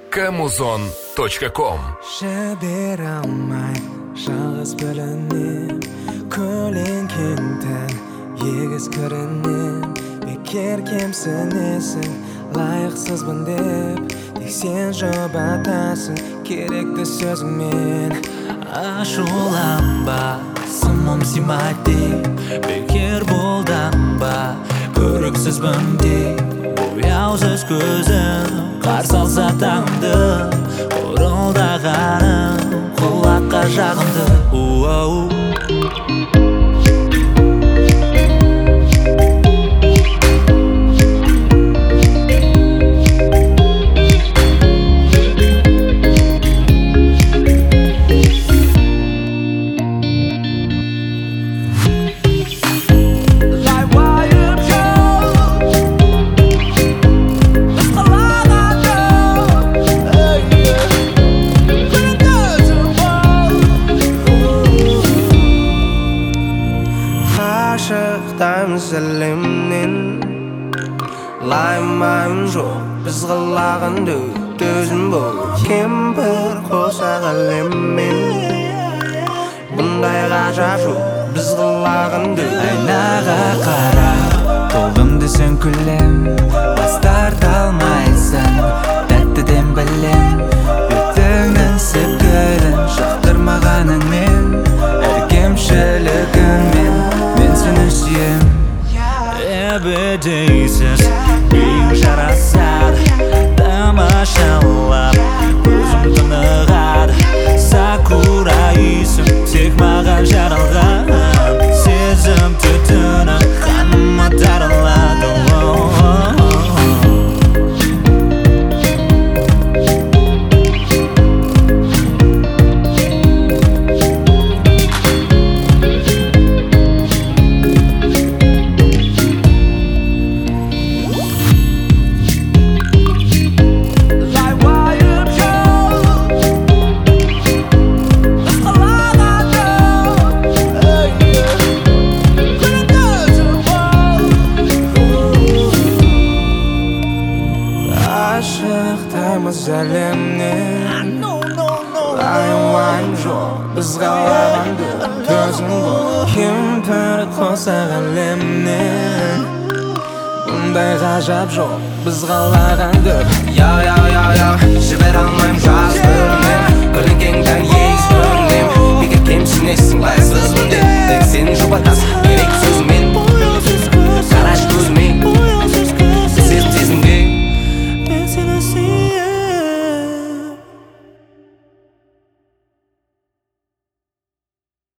Kamuzon.com. Жібере алмай жалғыз білінем, көлеңкеңден егіз көрінем. Бекер кемсінесің, лайықсызбын деп, тек сен жұбатасың керекті сөзіңмен. Ашуланба, сымым симай деп, бекер болданба, көріксізбін деп. Бояусыз көзім қарсы алса таңды, ұрылдағаным құлаққа жағымды. Ашықтаймыз әлемнен, лаймайым жоқ біз қалағанды. Төзім бол кемпір қосақ әлеммен, бұндай ғажап жоқ біз қалағанды. Айнаға қара, толдым десең күлем, бас тарта алмайсың, тәттіден білем. Бетіңнің сепкілін жақтырмағаныңмен, әр кемшілігіңмен мен сені сүйем. Ебедейсіз биің жарасады, тамашалап көзім тынығады. Сакура иісім тек маған жаралған, сезім түтіні қаныма таралады. Ашықтаймыз әлемнен, лайым жоқ біз қалағанды. Төзім бол кемпір қосақ әлемнен, бұндай ғажап жоқ біз қалағанды. Жібере алмайым жалғыз білінем, көлеңкеңден егіз көрінем. Бекер кемсінесің, лайықсызбын деп, тек сен жұбатасың керексіз